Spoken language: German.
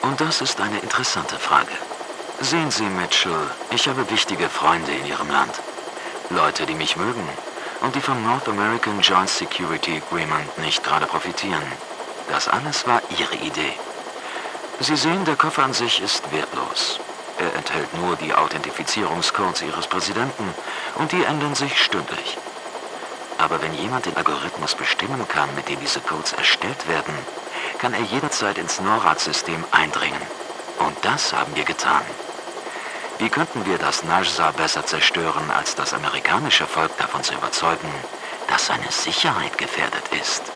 Und das ist eine interessante Frage. Sehen Sie, Mitchell, ich habe wichtige Freunde in Ihrem Land. Leute, die mich mögen und die vom North American Joint Security Agreement nicht gerade profitieren. Das alles war Ihre Idee. Sie sehen, der Koffer an sich ist wertlos. Er enthält nur die Authentifizierungscodes Ihres Präsidenten und die ändern sich stündlich. Aber wenn jemand den Algorithmus bestimmen kann, mit dem diese Codes erstellt werden, kann er jederzeit ins NORAD-System eindringen. Und das haben wir getan. Wie könnten wir das Najsa besser zerstören, als das amerikanische Volk davon zu überzeugen, dass seine Sicherheit gefährdet ist?